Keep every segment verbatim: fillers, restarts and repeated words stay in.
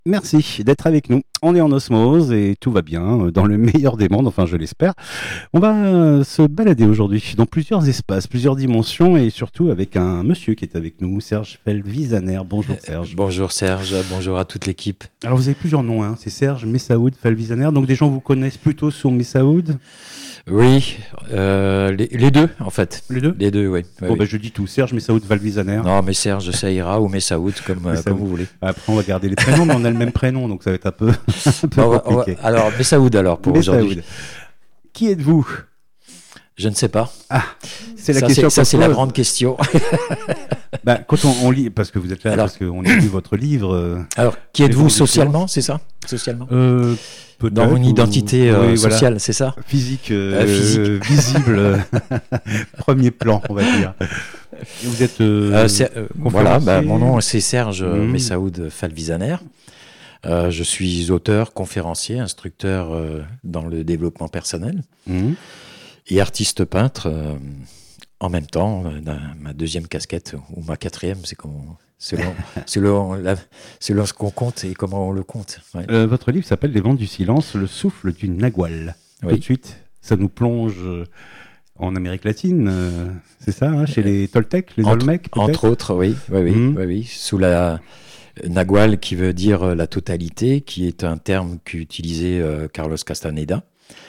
Merci d'être avec nous. On est en osmose et tout va bien, dans le meilleur des mondes, enfin je l'espère. On va euh, se balader aujourd'hui dans plusieurs espaces, plusieurs dimensions et surtout avec un monsieur qui est avec nous, Serge Felvisaner. Bonjour Serge. Euh, bonjour Serge, bonjour à toute l'équipe. Alors vous avez plusieurs noms, hein. C'est Serge Messaoud Felvisaner, donc des gens vous connaissent plutôt sous Messaoud. Oui, euh, les, les deux en fait. Les deux Les deux, oui. Bon, oui. bah, je dis tout, Serge Messaoud Felvisaner. Non, mais Serge, ça ira, ou Messaoud, comme, euh, comme vous voulez. Après, on va garder les prénoms, mais on a le même prénom, donc ça va être un peu, un peu on va, compliqué. on va, alors, Messaoud alors, pour Messaoud. aujourd'hui. Qui êtes-vous? Je ne sais pas. Ah, c'est la ça, question. C'est, ça, c'est la grande question. Bah, quand on, on lit, parce que vous êtes là, alors, parce qu'on a lu votre livre. Euh, alors, qui êtes-vous socialement, c'est ça? Socialement euh, Dans une identité ou, euh, oui, sociale, voilà. c'est ça? Physique, euh, euh, physique. visible, premier plan, on va dire. Et vous êtes. Euh, euh, c'est, euh, voilà, bah, mon nom c'est Serge mmh. Messaoud Felvisaner. Euh, je suis auteur, conférencier, instructeur euh, dans le développement personnel mmh. et artiste peintre euh, en même temps. Euh, ma deuxième casquette ou ma quatrième, c'est comme. Selon, selon, la, selon ce qu'on compte et comment on le compte. Ouais. Euh, votre livre s'appelle Les Vents du Silence, le souffle du Nagual. Oui. Tout de suite, ça nous plonge en Amérique latine, euh, c'est ça, hein, chez les Toltecs, les entre, Olmecs peut-être. Entre autres, oui, oui, oui, mmh. oui, oui, sous la Nagual qui veut dire la totalité, qui est un terme qu'utilisait euh, Carlos Castaneda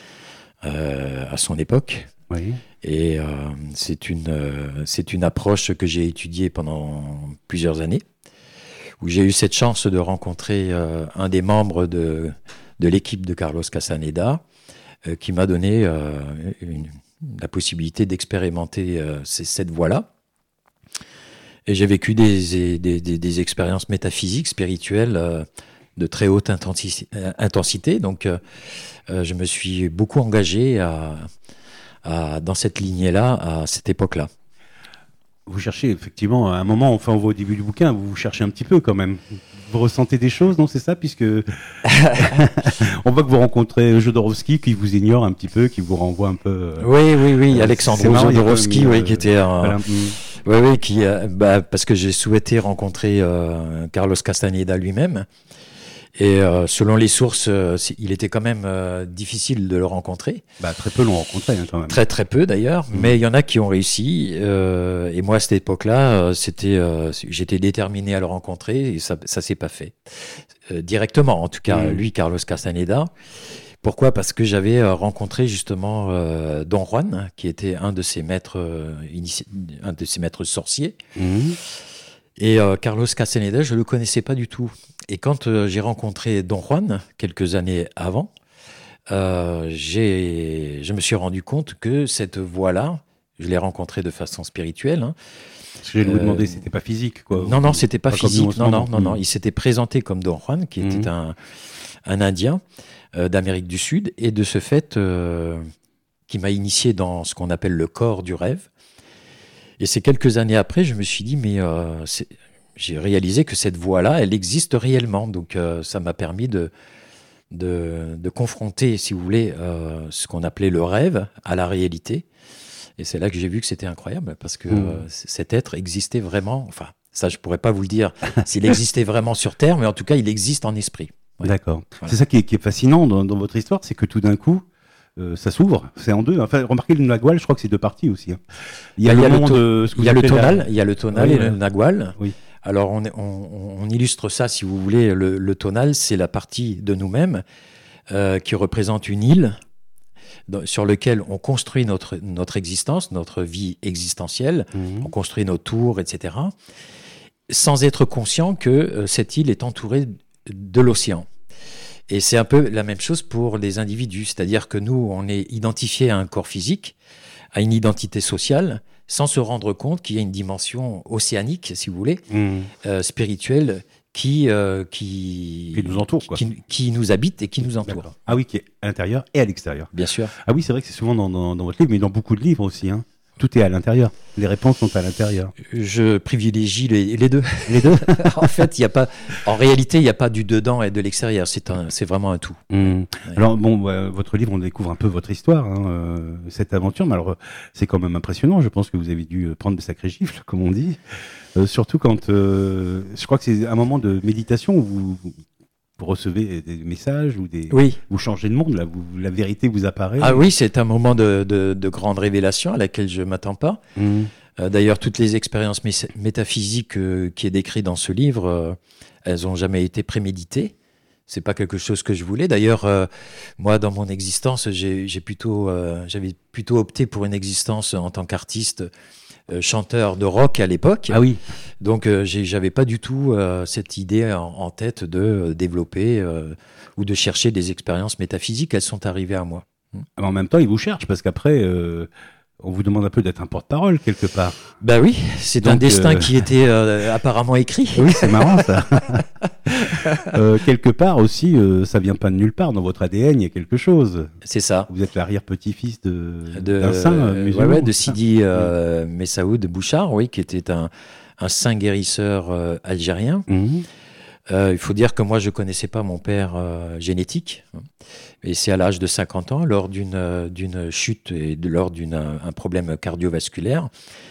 euh, à son époque. Oui. Et euh, c'est une, euh, c'est une approche que j'ai étudiée pendant plusieurs années, où j'ai eu cette chance de rencontrer euh, un des membres de, de l'équipe de Carlos Castaneda, euh, qui m'a donné euh, une, la possibilité d'expérimenter euh, ces, cette voie-là. Et j'ai vécu des, des, des, des expériences métaphysiques, spirituelles, euh, de très haute intensi- intensité. Donc, euh, je me suis beaucoup engagé à... À, dans cette lignée-là, à cette époque-là. Vous cherchez effectivement, à un moment, enfin on voit au début du bouquin, vous vous cherchez un petit peu quand même. Vous ressentez des choses, non, c'est ça, puisque on voit que vous rencontrez Jodorowsky, qui vous ignore un petit peu, qui vous renvoie un peu. Oui, oui, oui, euh, Alexandre Jodorowsky, oui, euh, qui était un. Voilà. Oui, oui, qui, euh, bah, parce que j'ai souhaité rencontrer euh, Carlos Castaneda lui-même. Et euh, selon les sources, euh, il était quand même euh, difficile de le rencontrer. Bah, très peu l'ont rencontré hein, quand même. Très très peu d'ailleurs, mmh. mais il y en a qui ont réussi. Euh, et moi à cette époque-là, euh, c'était, euh, j'étais déterminé à le rencontrer et ça, ça s'est pas fait euh, directement. En tout cas, mmh. lui, Carlos Castaneda. Pourquoi ? Parce que j'avais euh, rencontré justement euh, Don Juan, qui était un de ses maîtres, euh, inici... un de ses maîtres sorciers. Mmh. Et euh, Carlos Castaneda, je le connaissais pas du tout. Et quand euh, j'ai rencontré Don Juan, quelques années avant, euh, j'ai, je me suis rendu compte que cette voie-là, je l'ai rencontrée de façon spirituelle. Hein, je vais euh, vous demander, c'était pas physique, quoi. Non, non, c'était pas, pas physique. Non, non, non, non. Il s'était présenté comme Don Juan, qui était mmh. un, un Indien euh, d'Amérique du Sud, et de ce fait, euh, qui m'a initié dans ce qu'on appelle le corps du rêve. Et c'est quelques années après, je me suis dit, mais euh, c'est... j'ai réalisé que cette voie-là, elle existe réellement. Donc, euh, ça m'a permis de, de, de confronter, si vous voulez, euh, ce qu'on appelait le rêve à la réalité. Et c'est là que j'ai vu que c'était incroyable, parce que mmh. euh, cet être existait vraiment. Enfin, ça, je ne pourrais pas vous le dire s'il existait vraiment sur Terre, mais en tout cas, il existe en esprit. Ouais. D'accord. Voilà. C'est ça qui est, qui est fascinant dans, dans votre histoire, c'est que tout d'un coup, Euh, ça s'ouvre, c'est en deux. Enfin, remarquez le Nagual, je crois que c'est deux parties aussi. Hein. Il y a, il y a le, to- il y a le tonal, la... il y a le tonal oui, et ouais. le Nagual. Oui. Alors on, on, on illustre ça, si vous voulez. Le, le tonal, c'est la partie de nous-mêmes euh, qui représente une île dans, sur laquelle on construit notre notre existence, notre vie existentielle. Mmh. On construit nos tours, et cetera. Sans être conscient que euh, cette île est entourée de l'océan. Et c'est un peu la même chose pour les individus, c'est-à-dire que nous, on est identifié à un corps physique, à une identité sociale, sans se rendre compte qu'il y a une dimension océanique, si vous voulez, mmh. euh, spirituelle, qui, euh, qui, qui nous entoure, quoi. Qui, qui nous habite et qui nous entoure. D'accord. Ah oui, qui est à l'intérieur et à l'extérieur. Bien sûr. Ah oui, c'est vrai que c'est souvent dans, dans, dans votre livre, mais dans beaucoup de livres aussi, hein. Tout est à l'intérieur. Les réponses sont à l'intérieur. Je privilégie les, les deux. Les deux. En fait, il y a pas. En réalité, il n'y a pas du dedans et de l'extérieur. C'est un, c'est vraiment un tout. Mmh. Ouais. Alors bon, euh, votre livre, on découvre un peu votre histoire, hein, euh, cette aventure. Mais alors, c'est quand même impressionnant. Je pense que vous avez dû prendre des sacrés gifles, comme on dit. Euh, surtout quand, euh, je crois que c'est un moment de méditation où vous, vous recevez des messages ou des, oui. vous changez de monde là, vous, la vérité vous apparaît. Ah oui, c'est un moment de, de, de grande révélation à laquelle je m'attends pas. Mmh. Euh, d'ailleurs, toutes les expériences mé- métaphysiques euh, qui est décrites dans ce livre, euh, elles ont jamais été préméditées. C'est pas quelque chose que je voulais. D'ailleurs, euh, moi, dans mon existence, j'ai, j'ai plutôt, euh, j'avais plutôt opté pour une existence en tant qu'artiste, euh, chanteur de rock à l'époque. Ah oui. Donc, euh, j'ai, j'avais pas du tout euh, cette idée en, en tête de euh, développer euh, ou de chercher des expériences métaphysiques. Elles sont arrivées à moi. Mais en même temps, ils vous cherchent parce qu'après. Euh... On vous demande un peu d'être un porte-parole quelque part. Bah oui, c'est Donc, un destin euh... qui était euh, apparemment écrit. Oui, c'est marrant ça. euh, quelque part aussi, euh, ça vient pas de nulle part. Dans votre A D N, il y a quelque chose. C'est ça. Vous êtes l'arrière-petit-fils de, de d'un saint euh, musulman. Ouais, ouais, de Sidi euh, Messaoud Bouchard, oui, qui était un, un saint guérisseur euh, algérien. Mm-hmm. Euh, il faut dire que moi, je ne connaissais pas mon père euh, génétique. Et c'est à l'âge de cinquante ans, lors d'une, euh, d'une chute et de, lors d'un problème cardiovasculaire,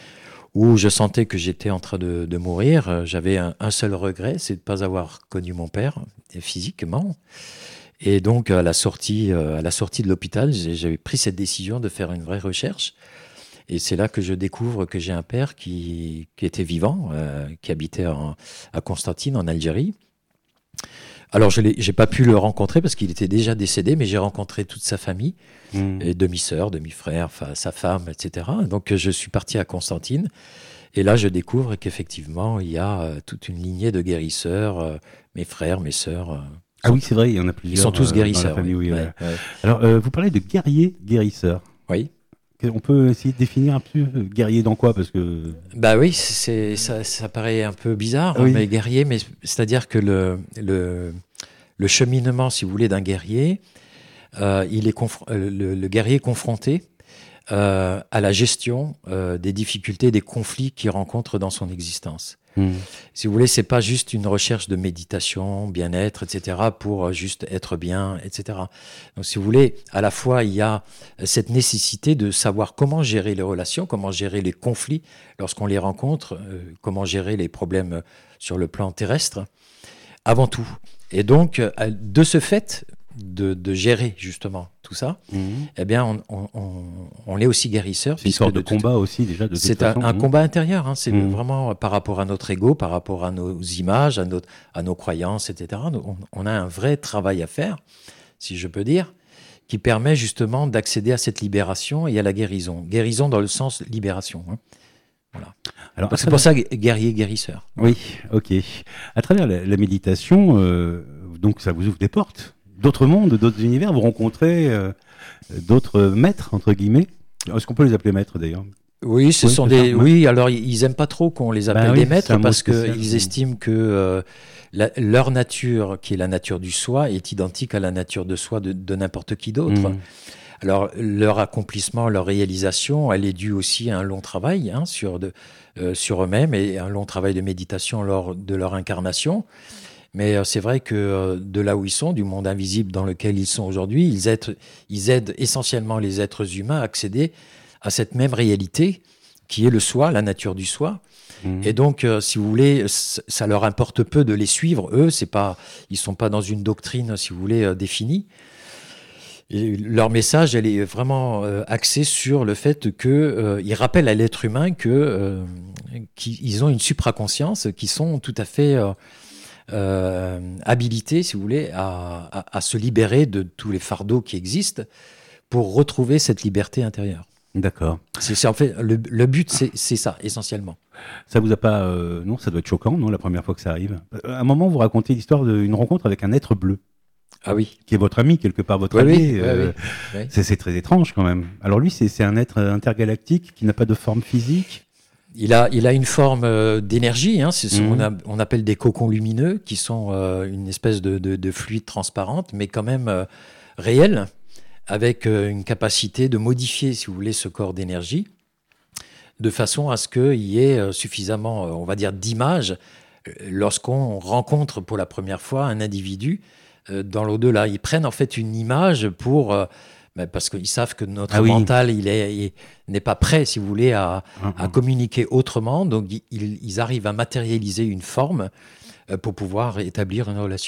où je sentais que j'étais en train de, de mourir. J'avais un, un seul regret, c'est de ne pas avoir connu mon père physiquement. Et donc, à la sortie, euh, à la sortie de l'hôpital, j'ai, j'avais pris cette décision de faire une vraie recherche. Et c'est là que je découvre que j'ai un père qui, qui était vivant, euh, qui habitait en, à Constantine, en Algérie. Alors, je n'ai pas pu le rencontrer parce qu'il était déjà décédé, mais j'ai rencontré toute sa famille, mmh. et demi-sœur, demi-frère, sa femme, et cetera. Donc, je suis parti à Constantine. Et là, je découvre qu'effectivement, il y a euh, toute une lignée de guérisseurs, euh, mes frères, mes sœurs. Euh, ah sont, oui, c'est vrai, il y en a plusieurs. Ils sont tous guérisseurs. Dans la famille, oui, ouais, ouais. Ouais. Alors, euh, vous parlez de guerriers guérisseurs. Oui. On peut essayer de définir un peu guerrier dans quoi, parce que. Bah oui, c'est ça, ça paraît un peu bizarre, oui. mais guerrier, mais c'est-à-dire que le le le cheminement, si vous voulez, d'un guerrier, euh, il est conf- le, le guerrier est confronté euh, à la gestion euh, des difficultés, des conflits qu'il rencontre dans son existence. Mmh. Si vous voulez, c'est pas juste une recherche de méditation, bien-être, et cetera, pour juste être bien, et cetera. Donc, si vous voulez, à la fois, il y a cette nécessité de savoir comment gérer les relations, comment gérer les conflits lorsqu'on les rencontre, euh, comment gérer les problèmes sur le plan terrestre, avant tout. Et donc, de ce fait, de, de gérer justement tout ça, mmh. eh bien, on, on, on, on est aussi guérisseur. C'est une sorte de, de combat tout... aussi déjà. De c'est un, un mmh. combat intérieur. Hein, c'est mmh. vraiment par rapport à notre ego, par rapport à nos images, à, notre, à nos croyances, et cetera. On, on a un vrai travail à faire, si je peux dire, qui permet justement d'accéder à cette libération et à la guérison. Guérison dans le sens libération. Hein. Voilà. Alors, c'est pour ça guerrier guérisseur. Oui, ok. À travers la, la méditation, euh, donc ça vous ouvre des portes. D'autres mondes, d'autres univers, vous rencontrez euh, d'autres maîtres, entre guillemets. Est-ce qu'on peut les appeler maîtres, d'ailleurs ? Oui, ce oui, sont des. Ça, oui, alors ils aiment pas trop qu'on les appelle bah, des oui, maîtres parce qu'ils estiment que euh, la, leur nature, qui est la nature du soi, est identique à la nature de soi de, de n'importe qui d'autre. Mmh. Alors, leur accomplissement, leur réalisation, elle est due aussi à un long travail hein, sur, de, euh, sur eux-mêmes et un long travail de méditation lors de leur incarnation. Mais euh, c'est vrai que euh, de là où ils sont, du monde invisible dans lequel ils sont aujourd'hui, ils aident, ils aident essentiellement les êtres humains à accéder à cette même réalité qui est le soi, la nature du soi. Mmh. Et donc, euh, si vous voulez, ça leur importe peu de les suivre. Eux, c'est pas, ils sont pas dans une doctrine, si vous voulez, euh, définie. Et leur message, elle est vraiment euh, axée sur le fait qu'ils euh, rappellent à l'être humain que euh, qu'ils ont une supraconscience, qui sont tout à fait euh, euh, habilités, si vous voulez, à, à, à se libérer de tous les fardeaux qui existent pour retrouver cette liberté intérieure. D'accord. C'est, c'est en fait le, le but, c'est, c'est ça essentiellement. Ça vous a pas euh, non, ça doit être choquant, non, la première fois que ça arrive. À un moment, vous racontez l'histoire d'une rencontre avec un être bleu. Ah oui. Qui est votre ami, quelque part, votre oui, ami. Oui, euh, oui, oui. C'est, c'est très étrange quand même. Alors lui, c'est, c'est un être intergalactique qui n'a pas de forme physique. Il a, il a une forme euh, d'énergie, hein, c'est ce qu'on mmh. on appelle des cocons lumineux, qui sont euh, une espèce de, de, de fluide transparente, mais quand même euh, réel, avec euh, une capacité de modifier, si vous voulez, ce corps d'énergie, de façon à ce qu'il y ait euh, suffisamment, euh, on va dire, d'images euh, lorsqu'on rencontre pour la première fois un individu dans l'au-delà. Ils prennent en fait une image pour, euh, bah parce qu'ils savent que notre ah oui. mental il est, il n'est pas prêt, si vous voulez, à, uh-huh. à communiquer autrement. Donc ils, ils arrivent à matérialiser une forme euh, pour pouvoir établir une relation.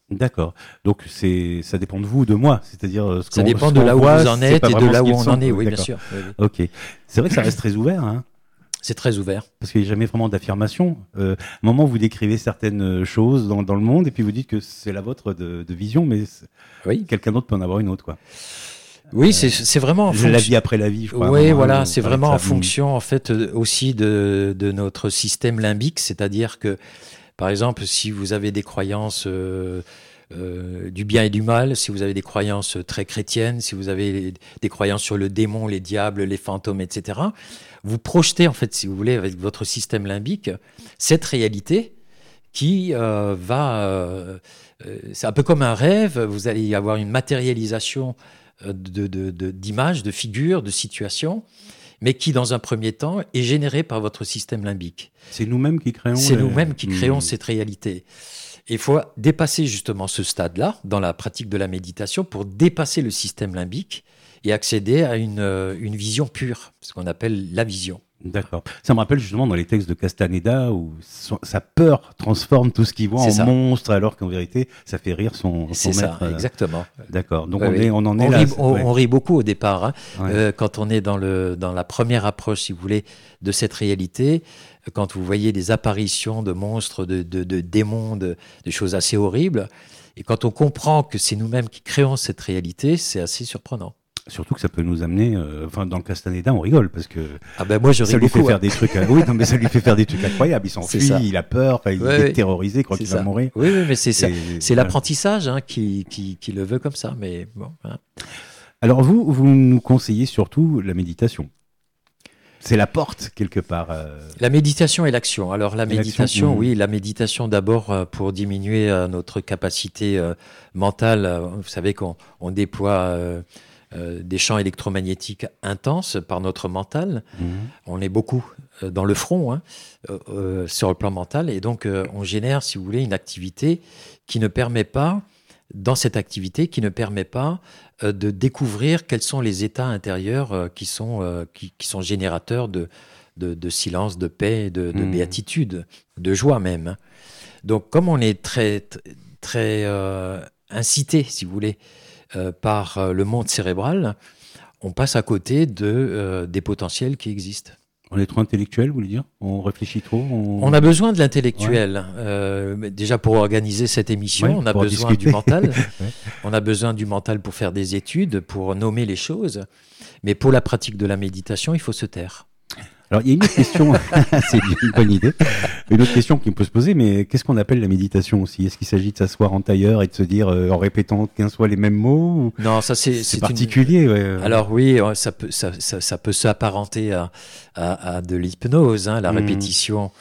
D'accord. Donc c'est, ça dépend de vous, de moi, c'est-à-dire ce ça dépend de là où voit, vous en êtes et de là où on en est. Oui, bien sûr. Oui, oui. Ok. C'est vrai que ça reste très ouvert, hein. C'est très ouvert. Parce qu'il n'y a jamais vraiment d'affirmation. Euh, à un moment, vous décrivez certaines choses dans, dans le monde et puis vous dites que c'est la vôtre de, de vision, mais oui. quelqu'un d'autre peut en avoir une autre, quoi. Oui, euh, c'est, c'est vraiment en fonction... La vie après la vie, je crois. Oui, voilà, c'est vraiment en fonction, en fait, aussi de, de notre système limbique. C'est-à-dire que, par exemple, si vous avez des croyances euh, euh, du bien et du mal, si vous avez des croyances très chrétiennes, si vous avez les, des croyances sur le démon, les diables, les fantômes, et cetera, vous projetez, en fait, si vous voulez, avec votre système limbique, cette réalité qui euh, va... Euh, c'est un peu comme un rêve, vous allez y avoir une matérialisation de, de, de, d'images, de figures, de situations, mais qui, dans un premier temps, est générée par votre système limbique. C'est nous-mêmes qui créons... C'est les... nous-mêmes qui créons mmh. cette réalité. Il faut dépasser justement ce stade-là, dans la pratique de la méditation, pour dépasser le système limbique et accéder à une, une vision pure, ce qu'on appelle la vision. D'accord. Ça me rappelle justement dans les textes de Castaneda où son, sa peur transforme tout ce qu'il voit c'est en ça. monstre, alors qu'en vérité, ça fait rire son, son c'est maître. C'est ça, exactement. D'accord. Donc ouais, on, ouais. est, on en est on là. Rit, on, ouais. on rit beaucoup au départ, hein. ouais. euh, quand on est dans, le, dans la première approche, si vous voulez, de cette réalité, quand vous voyez des apparitions de monstres, de, de, de démons, de, de choses assez horribles, et quand on comprend que c'est nous-mêmes qui créons cette réalité, c'est assez surprenant. Surtout que ça peut nous amener, euh, enfin dans le Castaneda, on rigole parce que ah ben moi je ça lui beaucoup, fait faire hein. des trucs. Euh, oui, non, mais ça lui fait faire des trucs incroyables. Il s'enfuit, il a peur, il ouais, est oui. terrorisé, croit qu'il ça. va mourir. Oui, oui, mais c'est ça. Et, c'est voilà. l'apprentissage hein, qui, qui, qui le veut comme ça. Mais bon. Hein. Alors vous, vous nous conseillez surtout la méditation. C'est la porte quelque part. Euh... La méditation et l'action. Alors la et méditation, mmh. oui, la méditation d'abord euh, pour diminuer euh, notre capacité euh, mentale. Euh, vous savez qu'on on déploie euh, euh, des champs électromagnétiques intenses par notre mental. Mmh. On est beaucoup euh, dans le front hein, euh, euh, sur le plan mental et donc euh, on génère, si vous voulez, une activité qui ne permet pas, dans cette activité, qui ne permet pas euh, de découvrir quels sont les états intérieurs euh, qui sont euh, qui, qui sont générateurs de De, de silence, de paix, de, de mmh. béatitude, de joie même. Donc, comme on est très, très euh, incité, si vous voulez, euh, par euh, le monde cérébral, on passe à côté de, euh, des potentiels qui existent. On est trop intellectuel, vous voulez dire ? On réfléchit trop on... on a besoin de l'intellectuel. Ouais. Euh, déjà, pour organiser cette émission, ouais, on a besoin discuter. du mental. ouais. On a besoin du mental pour faire des études, pour nommer les choses. Mais pour la pratique de la méditation, il faut se taire. Alors, il y a une autre question, c'est une bonne idée, une autre question qui peut se poser, mais qu'est-ce qu'on appelle la méditation aussi ? Est-ce qu'il s'agit de s'asseoir en tailleur et de se dire, euh, en répétant quinze fois les mêmes mots ou... Non, ça c'est, c'est, c'est particulier. Une... Ouais. Alors oui, ça peut, ça, ça, ça peut s'apparenter à, à, à de l'hypnose, hein, la mmh. répétition.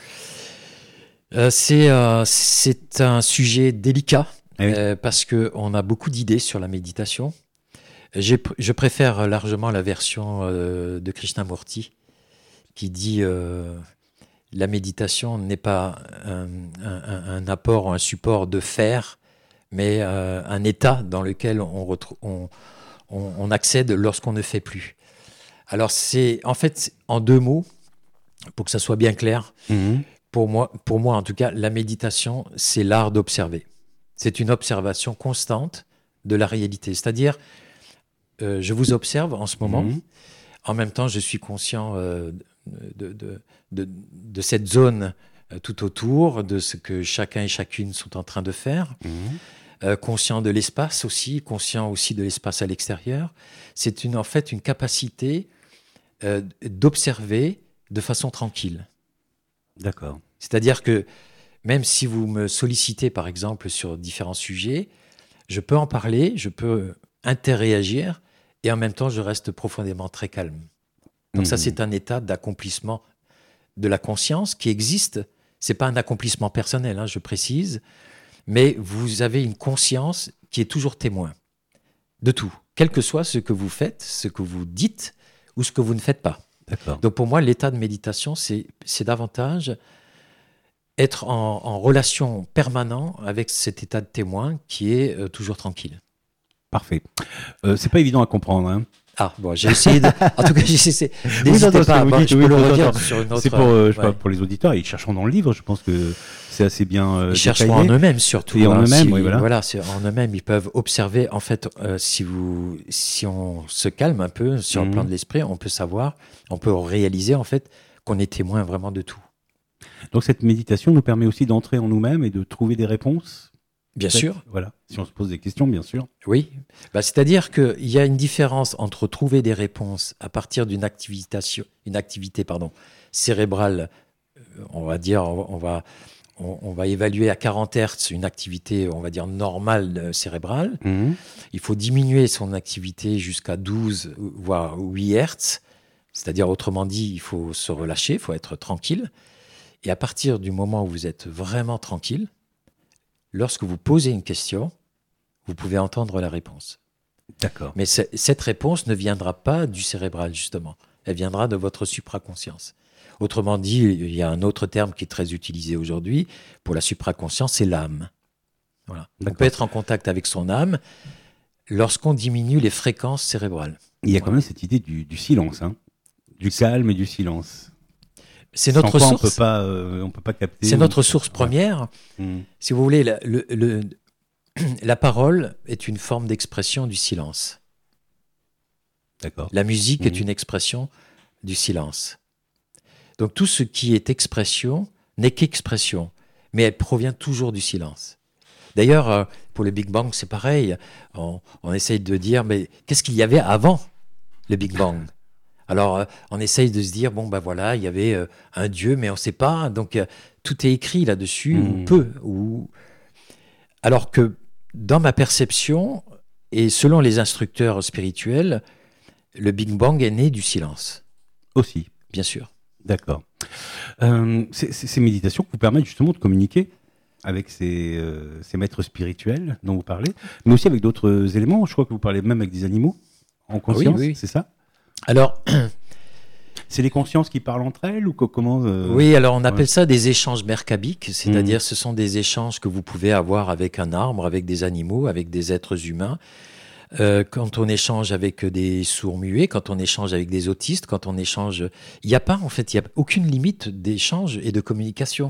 Euh, c'est, euh, c'est un sujet délicat eh oui. euh, parce qu'on a beaucoup d'idées sur la méditation. J'ai, je préfère largement la version euh, de Krishnamurti, qui dit euh, la méditation n'est pas un, un, un apport ou un support de faire, mais euh, un état dans lequel on, retrou- on, on, on accède lorsqu'on ne fait plus. Alors c'est en fait en deux mots, pour que ça soit bien clair, mmh. pour moi, pour moi en tout cas, la méditation c'est l'art d'observer. C'est une observation constante de la réalité, c'est-à-dire euh, je vous observe en ce moment, mmh. en même temps je suis conscient euh, De, de, de, de cette zone tout autour, de ce que chacun et chacune sont en train de faire, mmh. euh, conscient de l'espace aussi, conscient aussi de l'espace à l'extérieur. C'est une, en fait une capacité euh, d'observer de façon tranquille. D'accord. C'est-à-dire que même si vous me sollicitez, par exemple, sur différents sujets, je peux en parler, je peux interréagir, et en même temps, je reste profondément très calme. Donc ça, c'est un état d'accomplissement de la conscience qui existe. C'est pas un accomplissement personnel, hein, je précise, mais vous avez une conscience qui est toujours témoin de tout, quel que soit ce que vous faites, ce que vous dites ou ce que vous ne faites pas. D'accord. Donc pour moi, l'état de méditation, c'est, c'est davantage être en, en relation permanente avec cet état de témoin qui est euh, toujours tranquille. Parfait. Euh, c'est pas évident à comprendre, hein. Ah bon, j'ai essayé de... En tout cas, j'ai essayé... N'hésitez oui, pas, bon, dites, je oui, peux oui, le attends, redire attends. sur une autre... C'est pour, euh, je sais ouais. pas, pour les auditeurs, ils chercheront dans le livre, je pense que c'est assez bien euh, Ils chercheront détaillé. en eux-mêmes surtout. Et en hein, eux-mêmes, si, oui, voilà. Voilà, c'est en eux-mêmes, ils peuvent observer. En fait, euh, si, vous, si on se calme un peu sur mmh. le plan de l'esprit, on peut savoir, on peut réaliser en fait qu'on est témoin vraiment de tout. Donc cette méditation nous permet aussi d'entrer en nous-mêmes et de trouver des réponses. Bien sûr. Voilà, si on se pose des questions, bien sûr. Oui, bah, c'est-à-dire qu'il y a une différence entre trouver des réponses à partir d'une activité, une activité pardon, cérébrale, on va dire, on va, on, on va évaluer à quarante hertz une activité, on va dire, normale cérébrale. Mmh. Il faut diminuer son activité jusqu'à douze, voire huit hertz, c'est-à-dire, autrement dit, il faut se relâcher, il faut être tranquille. Et à partir du moment où vous êtes vraiment tranquille, lorsque vous posez une question, vous pouvez entendre la réponse. D'accord. Mais cette réponse ne viendra pas du cérébral, justement. Elle viendra de votre supraconscience. Autrement dit, il y a un autre terme qui est très utilisé aujourd'hui pour la supraconscience, c'est l'âme. Voilà. On peut être en contact avec son âme lorsqu'on diminue les fréquences cérébrales. Il y a quand même cette idée du, du silence, hein, du calme et du silence. C'est notre Sans source. On peut pas, euh, on peut pas capter. C'est notre source première. Mmh. Si vous voulez, la, le, le, la parole est une forme d'expression du silence. D'accord. La musique mmh. est une expression du silence. Donc tout ce qui est expression n'est qu'expression, mais elle provient toujours du silence. D'ailleurs, pour le Big Bang, c'est pareil. On, on essaye de dire, mais qu'est-ce qu'il y avait avant le Big Bang ? Alors, euh, on essaye de se dire, bon, ben voilà, il y avait euh, un Dieu, mais on ne sait pas. Donc, euh, tout est écrit là-dessus, mmh. ou peu. Ou... Alors que, dans ma perception, et selon les instructeurs spirituels, le Big Bang est né du silence. Aussi. Bien sûr. D'accord. Euh, c'est, c'est ces méditations vous permettent justement de communiquer avec ces, euh, ces maîtres spirituels dont vous parlez, mais aussi avec d'autres éléments. Je crois que vous parlez même avec des animaux en conscience, oui, oui. C'est ça ? Alors, c'est les consciences qui parlent entre elles ou comment euh... Oui, alors on appelle ouais. ça des échanges merkabiques, c'est-à-dire mmh. ce sont des échanges que vous pouvez avoir avec un arbre, avec des animaux, avec des êtres humains. Euh, quand on échange avec des sourds-muets, quand on échange avec des autistes, quand on échange... Il n'y a pas, en fait, il n'y a aucune limite d'échange et de communication.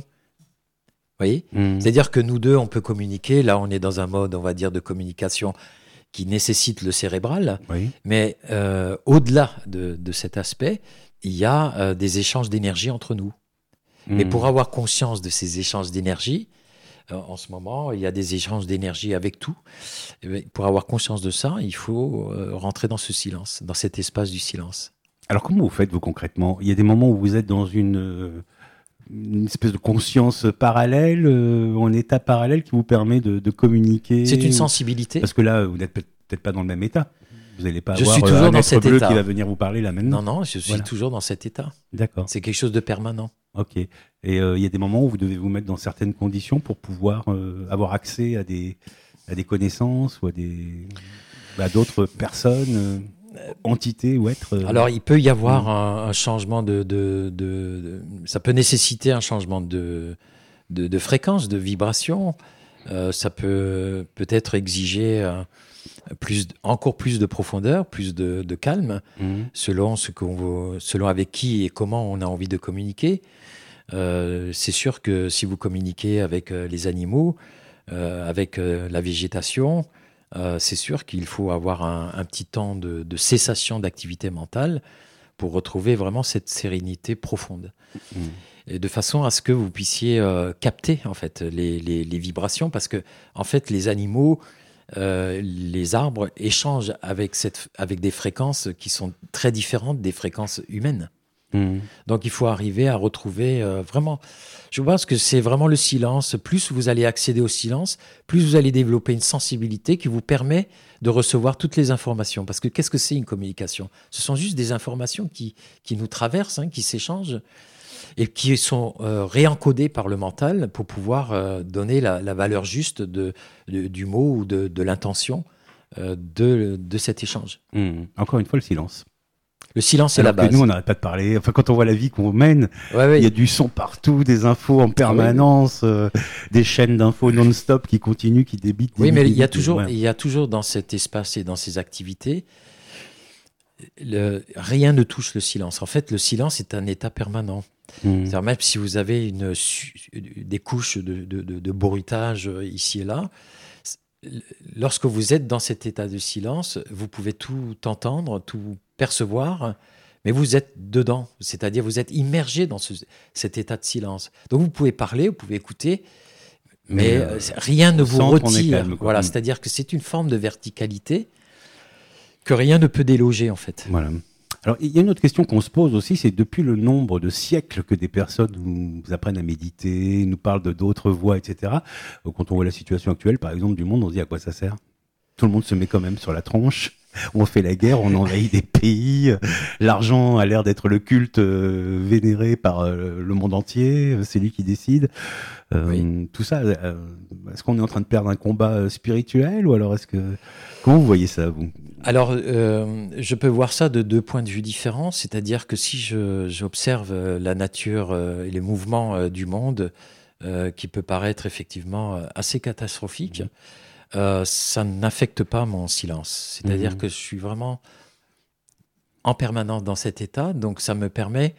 Vous voyez ? mmh. C'est-à-dire que nous deux, on peut communiquer. Là, on est dans un mode, on va dire, de communication qui nécessite le cérébral, oui. mais euh, au-delà de, de cet aspect, il y a euh, des échanges d'énergie entre nous. Mmh. Mais pour avoir conscience de ces échanges d'énergie, euh, en ce moment, il y a des échanges d'énergie avec tout. Et pour avoir conscience de ça, il faut euh, rentrer dans ce silence, dans cet espace du silence. Alors comment vous faites, vous, concrètement ? Il y a des moments où vous êtes dans une... Euh... une espèce de conscience parallèle, euh, en état parallèle qui vous permet de, de communiquer. C'est une sensibilité. Parce que là, vous n'êtes peut-être pas dans le même état. Vous n'allez pas je avoir suis toujours un dans être cet bleu état. qui va venir vous parler là maintenant. Non, non, je suis voilà. toujours dans cet état. D'accord. C'est quelque chose de permanent. Ok. Et il euh, y a des moments où vous devez vous mettre dans certaines conditions pour pouvoir euh, avoir accès à des, à des connaissances ou à, des, à d'autres personnes euh... entité ou être euh... Alors, il peut y avoir mmh. un, un changement de, de, de, de... Ça peut nécessiter un changement de, de, de fréquence, de vibration. Euh, ça peut peut-être exiger euh, plus, encore plus de profondeur, plus de, de calme, mmh. selon, ce qu'on veut, selon avec qui et comment on a envie de communiquer. Euh, c'est sûr que si vous communiquez avec euh, les animaux, euh, avec euh, la végétation, Euh, c'est sûr qu'il faut avoir un, un petit temps de, de cessation d'activité mentale pour retrouver vraiment cette sérénité profonde. Mmh. Et de façon à ce que vous puissiez euh, capter en fait, les, les, les vibrations, parce que en fait, les animaux, euh, les arbres échangent avec, cette, avec des fréquences qui sont très différentes des fréquences humaines. Mmh. Donc il faut arriver à retrouver euh, vraiment, je pense que c'est vraiment le silence. Plus vous allez accéder au silence, plus vous allez développer une sensibilité qui vous permet de recevoir toutes les informations. Parce que qu'est-ce que c'est une communication ? Ce sont juste des informations qui, qui nous traversent, hein, qui s'échangent et qui sont euh, réencodées par le mental pour pouvoir euh, donner la, la valeur juste de, de, du mot ou de, de l'intention euh, de, de cet échange. Mmh. Encore une fois, le silence. Le silence est Alors la base. Que nous, on n'arrête pas de parler. Enfin, quand on voit la vie qu'on mène, ouais, ouais. il y a du son partout, des infos en permanence, ah, oui. euh, des chaînes d'infos non-stop qui continuent, qui débitent. Oui, débitent, mais débitent, il y a toujours, ouais. il y a toujours dans cet espace et dans ces activités le, rien ne touche le silence. En fait, le silence est un état permanent. Mmh. C'est-à-dire, même si vous avez une, des couches de, de, de, de bruitage ici et là, lorsque vous êtes dans cet état de silence, vous pouvez tout entendre, tout percevoir, mais vous êtes dedans. C'est-à-dire, vous êtes immergé dans ce, cet état de silence. Donc, vous pouvez parler, vous pouvez écouter, mais, mais euh, rien ne vous retire. Calme, voilà, mmh. C'est-à-dire que c'est une forme de verticalité que rien ne peut déloger, en fait. Voilà. Alors, il y a une autre question qu'on se pose aussi, c'est depuis le nombre de siècles que des personnes nous apprennent à méditer, nous parlent de d'autres voies, et cetera. Quand on voit la situation actuelle, par exemple, du monde, on se dit à quoi ça sert ? Tout le monde se met quand même sur la tronche. On fait la guerre, on envahit des pays. L'argent a l'air d'être le culte euh, vénéré par euh, le monde entier. C'est lui qui décide. Euh, oui. Tout ça, euh, est-ce qu'on est en train de perdre un combat spirituel ou alors est-ce que comment vous voyez ça, vous ? Alors, euh, je peux voir ça de deux points de vue différents. C'est-à-dire que si je, j'observe la nature euh, et les mouvements euh, du monde, euh, qui peut paraître effectivement assez catastrophique, mmh. Euh, ça n'affecte pas mon silence. C'est-à-dire mmh. que je suis vraiment en permanence dans cet état, donc ça me permet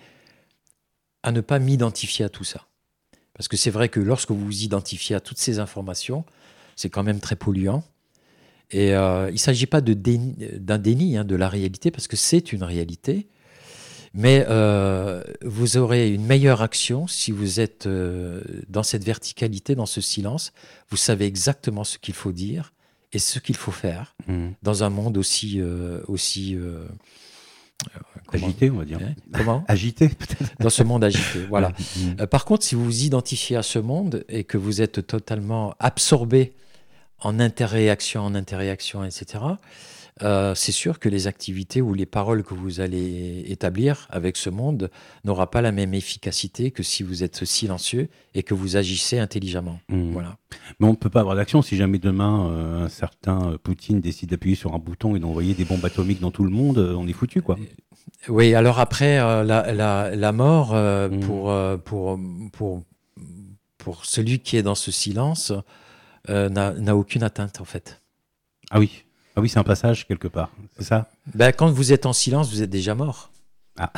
à ne pas m'identifier à tout ça. Parce que c'est vrai que lorsque vous vous identifiez à toutes ces informations, c'est quand même très polluant. Et euh, il ne s'agit pas de déni, d'un déni hein, de la réalité, parce que c'est une réalité. Mais euh, vous aurez une meilleure action si vous êtes euh, dans cette verticalité, dans ce silence. Vous savez exactement ce qu'il faut dire et ce qu'il faut faire mmh. dans un monde aussi... Euh, aussi euh, comment, agité, on va dire. Hein, comment Agité, peut-être. Dans ce monde agité, voilà. Mmh. Euh, par contre, si vous vous identifiez à ce monde et que vous êtes totalement absorbé en interréaction, en interréaction, et cetera, Euh, c'est sûr que les activités ou les paroles que vous allez établir avec ce monde n'aura pas la même efficacité que si vous êtes silencieux et que vous agissez intelligemment. Mmh. Voilà. Mais on ne peut pas avoir d'action si jamais demain euh, un certain Poutine décide d'appuyer sur un bouton et d'envoyer des bombes atomiques dans tout le monde, on est foutu, quoi. Oui, alors après, euh, la, la, la mort, euh, mmh. pour, euh, pour, pour, pour celui qui est dans ce silence, euh, n'a, n'a aucune atteinte, en fait. Ah oui. Ah oui, c'est un passage quelque part, c'est ça ? Ben, quand vous êtes en silence, vous êtes déjà mort. Ah,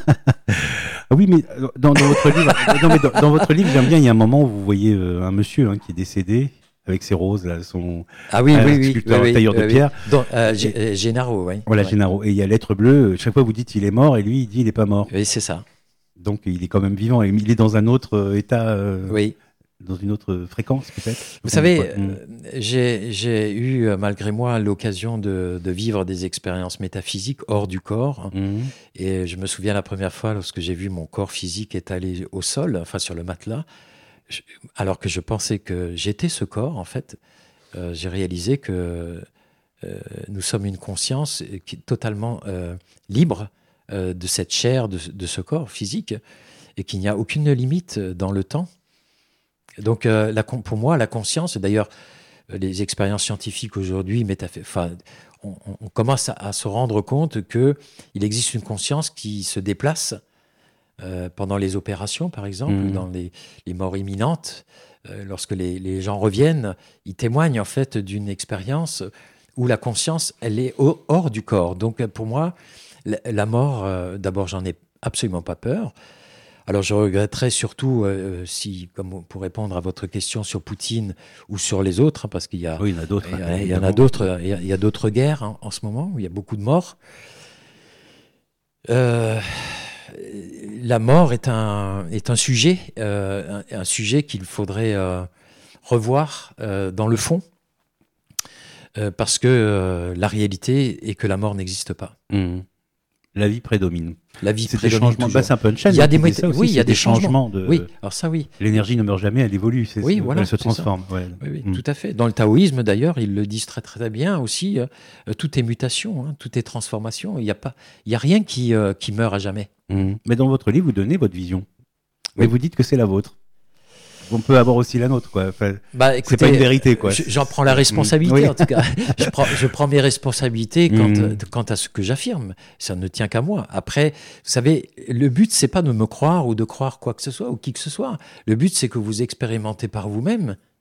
ah oui, mais dans, dans votre livre, non, mais dans, dans votre livre, j'aime bien, il y a un moment où vous voyez euh, un monsieur hein, qui est décédé avec ses roses, là, son ah oui, euh, oui, oui, sculpteur oui, tailleur oui, de oui. pierre. Donc, euh, G- Génaro, oui. Voilà, ouais. Génaro. Et il y a lettre bleue, chaque fois vous dites il est mort et lui il dit il n'est pas mort. Oui, c'est ça. Donc il est quand même vivant et il est dans un autre euh, état. Euh... Oui. Dans une autre fréquence, peut-être ? Vous savez, euh, j'ai, j'ai eu, malgré moi, l'occasion de, de vivre des expériences métaphysiques hors du corps. Mmh. Et je me souviens la première fois, lorsque j'ai vu mon corps physique étalé au sol, enfin sur le matelas, je, alors que je pensais que j'étais ce corps, en fait, euh, j'ai réalisé que euh, nous sommes une conscience qui est totalement euh, libre euh, de cette chair, de, de ce corps physique, et qu'il n'y a aucune limite dans le temps. Donc, euh, la, pour moi, la conscience, d'ailleurs, les expériences scientifiques aujourd'hui, métaph- enfin, on, on commence à, à se rendre compte qu'il existe une conscience qui se déplace euh, pendant les opérations, par exemple, mmh. dans les, les morts imminentes. Euh, lorsque les, les gens reviennent, ils témoignent en fait d'une expérience où la conscience, elle est au, hors du corps. Donc, pour moi, la, la mort, euh, d'abord, j'en ai absolument pas peur. Alors, je regretterais surtout, euh, si, comme pour répondre à votre question sur Poutine ou sur les autres, hein, parce qu'il y a, oui, il y en a d'autres, il y a, il y en a d'autres, il y a, il y a d'autres guerres hein, en ce moment où il y a beaucoup de morts. Euh, la mort est un est un sujet, euh, un, un sujet qu'il faudrait euh, revoir euh, dans le fond, euh, parce que euh, la réalité est que la mort n'existe pas. Mmh. La vie prédomine. La vie c'est prédomine. Des changements. Bah, c'est un peu une chaîne. Il y a des, mé- aussi, oui, il y a des, des changements. changements de. Oui, alors ça, oui. L'énergie ne meurt jamais, elle évolue. C'est, oui, voilà, elle se transforme. Ouais. Oui, oui mmh. tout à fait. Dans le taoïsme, d'ailleurs, ils le disent très très bien aussi. Euh, tout est mutation, hein, tout est transformation. Il n'y a pas, il y a rien qui euh, qui meurt à jamais. Mmh. Mais dans votre livre, vous donnez votre vision. Mais oui. vous dites que c'est la vôtre. On peut avoir aussi la nôtre, quoi. Enfin, bah, écoutez, c'est pas une vérité, quoi. J'en prends la responsabilité, mmh. en tout cas. je, prends, je prends mes responsabilités quant, mmh. quant à ce que j'affirme. Ça ne tient qu'à moi. Après, vous savez, le but, c'est pas de me croire ou de croire quoi que ce soit ou qui que ce soit. Le but, c'est que vous expérimentez par vous-même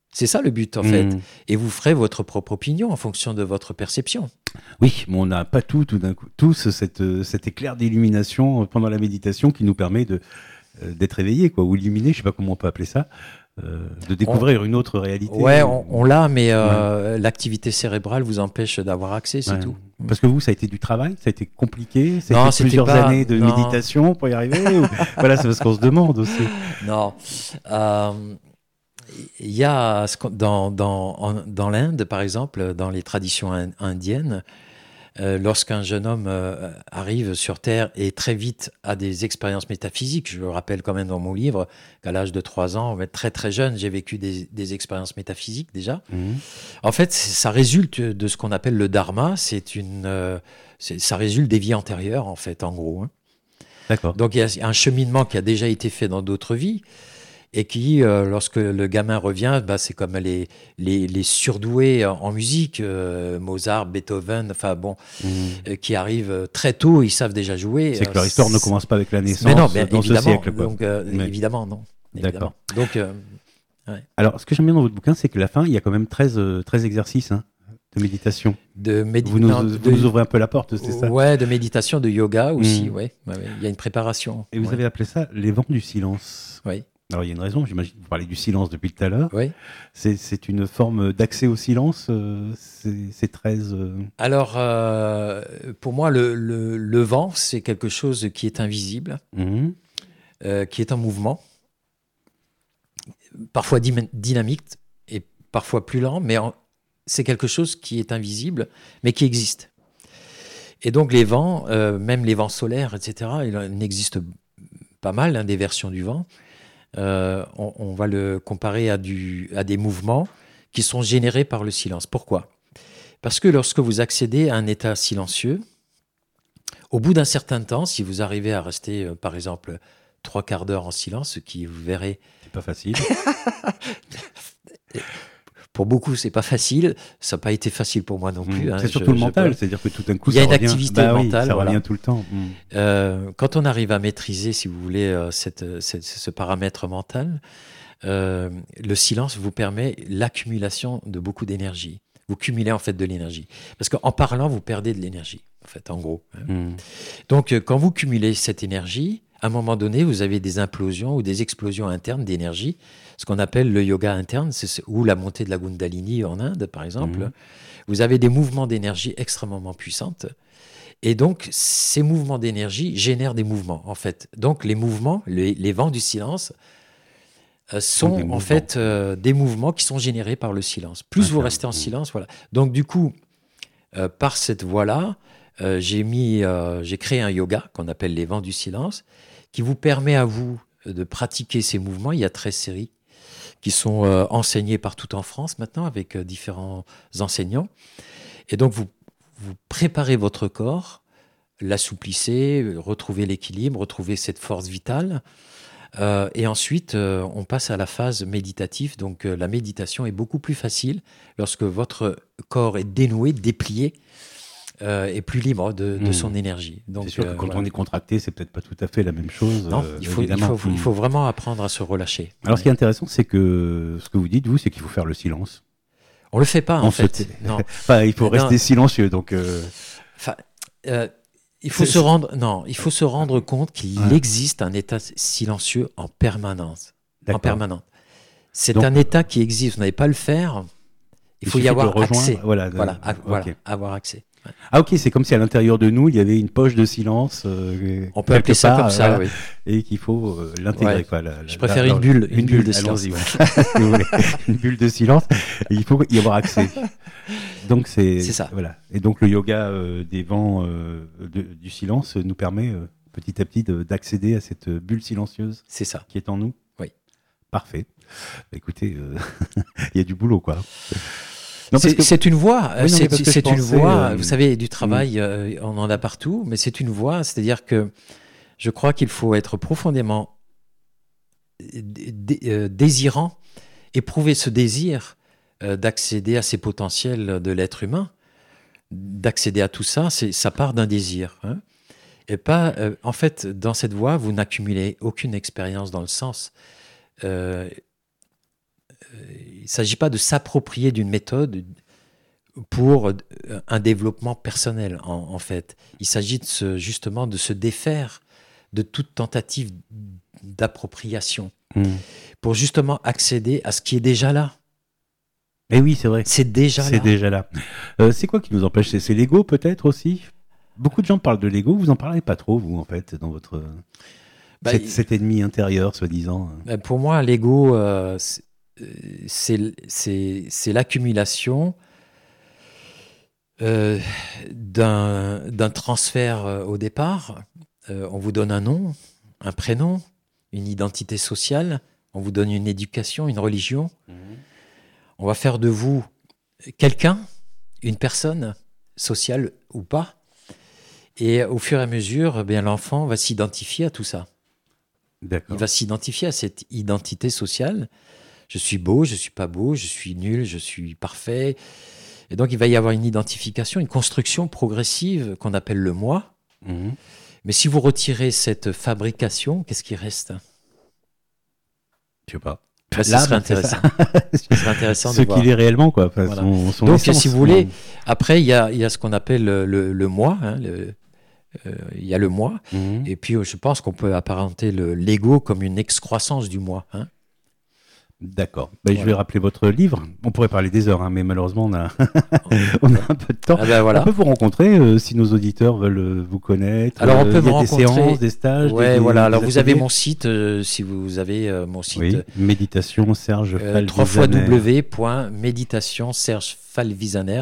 C'est ça le but, en mmh. fait. Et vous ferez votre propre opinion en fonction de votre perception. Oui, mais on n'a pas tout, tout d'un coup, tous cette, cet éclair d'illumination pendant la méditation qui nous permet de, euh, d'être éveillé, quoi, ou illuminé, je ne sais pas comment on peut appeler ça, euh, de découvrir on, une autre réalité. Ouais, on, on l'a, mais euh, ouais. l'activité cérébrale vous empêche d'avoir accès, c'est ouais. tout. Parce que vous, ça a été du travail, ça a été compliqué, ça a été plusieurs pas, années de non. méditation pour y arriver. ou... Voilà, c'est parce qu'on se demande aussi. Non. Euh... Il y a dans, dans, dans l'Inde, par exemple, dans les traditions indiennes, euh, lorsqu'un jeune homme euh, arrive sur Terre et très vite a des expériences métaphysiques, je le rappelle quand même dans mon livre qu'à l'âge de trois ans, très très jeune, j'ai vécu des, des expériences métaphysiques déjà. Mmh. En fait, ça résulte de ce qu'on appelle le dharma, c'est une, euh, c'est, ça résulte des vies antérieures, en fait, en gros. Hein. D'accord. Donc il y a un cheminement qui a déjà été fait dans d'autres vies. Et qui, euh, lorsque le gamin revient, bah, c'est comme les, les, les surdoués en, en musique, euh, Mozart, Beethoven, enfin bon, mmh. euh, qui arrivent très tôt, ils savent déjà jouer. C'est euh, que leur histoire ne commence pas avec la naissance mais non, mais dans évidemment, ce siècle. Quoi. Donc, euh, mais... Évidemment, non. D'accord. Évidemment. Donc, euh, ouais. Alors, ce que j'aime bien dans votre bouquin, c'est que la fin, il y a quand même treize, treize exercices hein, de méditation. De médi... vous, nous, non, vous de... nous ouvrez un peu la porte, c'est ça? Ouais, de méditation, de yoga aussi, mmh. ouais. ouais. Il y a une préparation. Et vous ouais. avez appelé ça les vents du silence. Oui. Alors, il y a une raison, j'imagine que vous parlez du silence depuis tout à l'heure. Oui. C'est, c'est une forme d'accès au silence, euh, ces, ces treize... Euh... Alors, euh, pour moi, le, le, le vent, c'est quelque chose qui est invisible, mmh. euh, qui est en mouvement, parfois dy- dynamique et parfois plus lent, mais en, c'est quelque chose qui est invisible, mais qui existe. Et donc, les vents, euh, même les vents solaires, et cetera, il en existe pas mal, hein, des versions du vent. Euh, on, on va le comparer à, du, à des mouvements qui sont générés par le silence. Pourquoi ? Parce que lorsque vous accédez à un état silencieux, au bout d'un certain temps, si vous arrivez à rester, euh, par exemple, trois quarts d'heure en silence, ce qui, vous verrez... C'est pas facile. Pour beaucoup, c'est pas facile. Ça n'a pas été facile pour moi non plus. Mmh. Hein. C'est surtout je, le mental, peux... c'est-à-dire que tout d'un coup, il y a ça une revient... activité bah mentale. Oui, ça voilà. revient tout le temps. Mmh. Euh, quand on arrive à maîtriser, si vous voulez, euh, cette, cette, ce paramètre mental, euh, le silence vous permet l'accumulation de beaucoup d'énergie. Vous cumulez en fait de l'énergie. Parce qu'en parlant, vous perdez de l'énergie, en fait, en gros. Hein. Mmh. Donc, euh, quand vous cumulez cette énergie, à un moment donné, vous avez des implosions ou des explosions internes d'énergie, ce qu'on appelle le yoga interne, c'est, ou la montée de la Kundalini en Inde, par exemple. Mmh. Vous avez des mouvements d'énergie extrêmement puissants. Et donc, ces mouvements d'énergie génèrent des mouvements, en fait. Donc, les mouvements, les, les vents du silence, euh, sont en fait euh, des mouvements qui sont générés par le silence. Plus ah, vous restez en mmh. silence, voilà. Donc, du coup, euh, par cette voie-là, euh, j'ai, mis, euh, j'ai créé un yoga qu'on appelle les vents du silence, qui vous permet à vous de pratiquer ces mouvements. Il y a treize séries qui sont euh, enseignées partout en France maintenant avec euh, différents enseignants. Et donc, vous, vous préparez votre corps, l'assouplissez, retrouvez l'équilibre, retrouvez cette force vitale. Euh, et ensuite, euh, on passe à la phase méditative. Donc, euh, la méditation est beaucoup plus facile lorsque votre corps est dénoué, déplié, Euh, est plus libre de, de mmh. son énergie. Donc, c'est sûr que euh, quand voilà. on est contracté, c'est peut-être pas tout à fait la même chose. Non, euh, il, faut, il, faut, il faut vraiment apprendre à se relâcher. Alors, ouais. ce qui est intéressant, c'est que ce que vous dites, vous, c'est qu'il faut faire le silence. On le fait pas, en on fait. T... Non. enfin, il faut rester non. silencieux. Donc, euh... enfin, euh, il faut c'est... se rendre. Non, il faut se rendre compte qu'il ouais. existe un état silencieux en permanence. D'accord. En permanence. C'est donc, un état qui existe. Vous n'allez pas le faire. Il, il faut y avoir accès. Voilà, voilà, de... à, okay. voilà, avoir accès. Ah ok, c'est comme si à l'intérieur de nous, il y avait une poche de silence. Euh, On peut appeler ça part, comme ça, voilà, oui. Et qu'il faut euh, l'intégrer. Ouais. Quoi, la, la, Je préfère la, une bulle, une, une bulle, bulle de silence. Allons-y, ouais. Si vous voulez. Une bulle de silence, et il faut y avoir accès. Donc c'est, c'est ça. Voilà. Et donc le yoga euh, des vents euh, de, du silence nous permet euh, petit à petit de, d'accéder à cette bulle silencieuse. C'est ça. Qui est en nous. Oui. Parfait. Bah, écoutez, il euh, y a du boulot, quoi. Non, c'est, que... c'est une voie, oui, non, c'est, c'est une pensais, voie. Euh... Vous savez, du travail, mmh. euh, on en a partout, mais c'est une voie. C'est-à-dire que je crois qu'il faut être profondément d- euh, désirant, éprouver ce désir euh, d'accéder à ces potentiels de l'être humain, d'accéder à tout ça. C'est, ça part d'un désir. Hein, et pas, euh, en fait, dans cette voie, vous n'accumulez aucune expérience dans le sens. Euh, il ne s'agit pas de s'approprier d'une méthode pour un développement personnel, en, en fait. Il s'agit de se, justement de se défaire de toute tentative d'appropriation mmh. pour justement accéder à ce qui est déjà là. Et oui, c'est vrai. C'est déjà c'est là. C'est déjà là. Euh, c'est quoi qui nous empêche? C'est, c'est l'ego peut-être aussi? Beaucoup de gens parlent de l'ego. Vous en parlez pas trop, vous, en fait, dans votre... Bah, cet, il... cet ennemi intérieur, soi-disant. Bah, pour moi, l'ego, euh, c'est, c'est, c'est, c'est l'accumulation euh, d'un, d'un transfert euh, au départ. Euh, on vous donne un nom, un prénom, une identité sociale, on vous donne une éducation, une religion. Mmh. On va faire de vous quelqu'un, une personne, sociale ou pas. Et au fur et à mesure, eh bien, l'enfant va s'identifier à tout ça. D'accord. Il va s'identifier à cette identité sociale. Je suis beau, je ne suis pas beau, je suis nul, je suis parfait. Et donc, il va y avoir une identification, une construction progressive qu'on appelle le moi. Mmh. Mais si vous retirez cette fabrication, qu'est-ce qui reste? Je sais pas. Là, ce serait intéressant. Ce serait intéressant ce de voir. qu'il est réellement, quoi. Enfin, voilà. son, son donc, essence, si vous voulez, après, il y a, y a ce qu'on appelle le, le, le moi. Hein, le, il euh, y a le moi. Mmh. Et puis, je pense qu'on peut apparenter le, l'ego comme une excroissance du moi. Hein. D'accord. Ben, voilà. Je vais rappeler votre livre. On pourrait parler des heures, hein, mais malheureusement, on a... on a un peu de temps. Ah ben voilà. On peut vous rencontrer euh, si nos auditeurs veulent euh, vous connaître. Alors, on peut euh, me y a rencontrer. Des séances, des stages. Ouais, des, voilà. des Alors, ateliers. vous avez mon site. Euh, si vous avez euh, mon site. Oui. Méditation Serge euh, Falvisaner. w w w point méditation serge falvisaner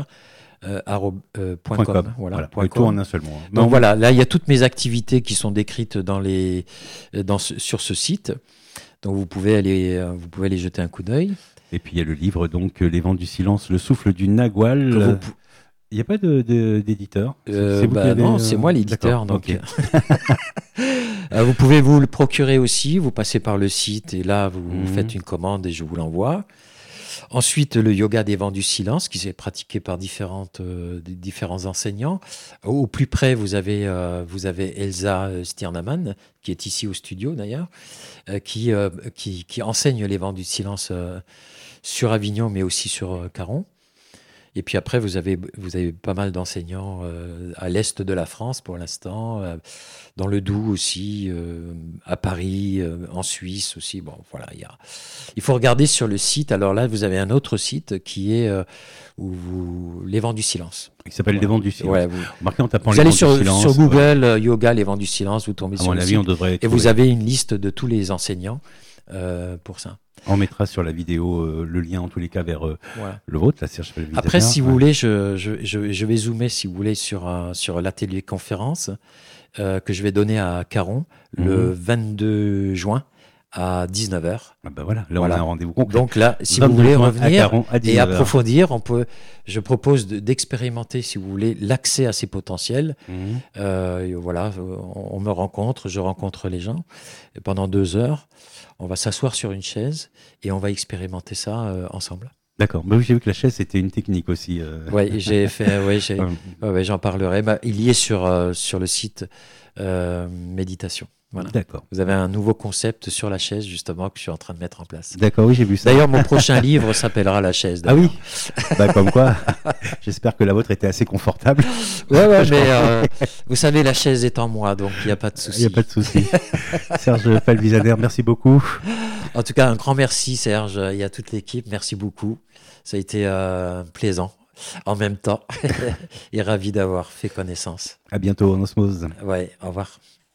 point com. Voilà. voilà. Point com. Tout en un seul mot. Donc non, voilà. Là, il y a toutes mes activités qui sont décrites dans les, dans ce, sur ce site. Donc vous pouvez aller, vous pouvez aller jeter un coup d'œil. Et puis il y a le livre, donc Les Vents du Silence, le souffle du Nagual. Vous... Il n'y a pas de, de, d'éditeur euh, c'est vous bah Non, c'est moi l'éditeur. Donc. Okay. Vous pouvez vous le procurer aussi, vous passez par le site et là vous mmh. faites une commande et je vous l'envoie. Ensuite, le yoga des vents du silence qui est pratiqué par différentes, euh, différents enseignants. Au plus près, vous avez, euh, vous avez Elsa Stirnaman, qui est ici au studio d'ailleurs, euh, qui, euh, qui, qui enseigne les vents du silence euh, sur Avignon, mais aussi sur euh, Caron. Et puis après, vous avez, vous avez pas mal d'enseignants euh, à l'est de la France pour l'instant, euh, dans le Doubs aussi, euh, à Paris, euh, en Suisse aussi. Bon, voilà, il y a... il faut regarder sur le site. Alors là, vous avez un autre site qui est euh, où vous... Les Vents du Silence. Il s'appelle voilà. Les Vents du Silence. Ouais, vous... Marquez en tapant vous les allez Vents sur, du Silence. sur Google, ouais. Yoga, Les Vents du Silence, vous tombez à sur mon le avis, site. on devrait et vous avez une liste de tous les enseignants euh, pour ça. On mettra sur la vidéo euh, le lien en tous les cas vers euh, voilà. le vôtre, la Serge Falvisaner. Après, si ouais. vous voulez, je, je, je, je vais zoomer, si vous voulez, sur, uh, sur l'atelier conférence euh, que je vais donner à Caron mmh. le vingt-deux juin à dix-neuf heures. Ah ben voilà, là voilà. on a un rendez-vous concret. Donc là, si vous voulez revenir et approfondir, on peut, je propose de, d'expérimenter, si vous voulez, l'accès à ces potentiels. Mmh. Euh, voilà, on, on me rencontre, je rencontre les gens et pendant deux heures. On va s'asseoir sur une chaise et on va expérimenter ça euh, ensemble. D'accord. Bah oui, j'ai vu que la chaise c'était une technique aussi. Euh... Oui, j'ai fait. Ouais, j'ai, ouais, ouais, j'en parlerai. Bah, il y est sur euh, sur le site euh, méditation. Voilà. D'accord. Vous avez un nouveau concept sur la chaise justement que je suis en train de mettre en place. D'accord, oui, j'ai vu ça. D'ailleurs, mon prochain livre s'appellera La chaise. D'ailleurs. Ah oui. Bah comme quoi. J'espère que la vôtre était assez confortable. Ouais, ouais, mais euh, vous savez, la chaise est en moi, donc il n'y a pas de souci. Il n'y a pas de souci. Serge Falvisaner, merci beaucoup. En tout cas, un grand merci, Serge, et à toute l'équipe. Merci beaucoup. Ça a été euh, plaisant en même temps et ravi d'avoir fait connaissance. À bientôt en osmose. Ouais, au revoir.